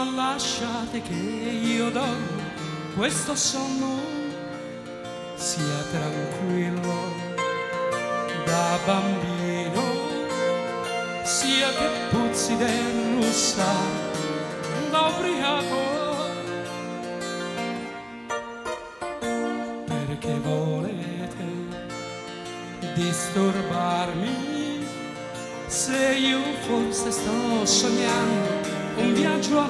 lasciate che io dormo questo sonno sia tranquillo da bambino, sia che puzzi del russa da ubriaco. Perché volete disturbarmi se io forse sto sognando un viaggio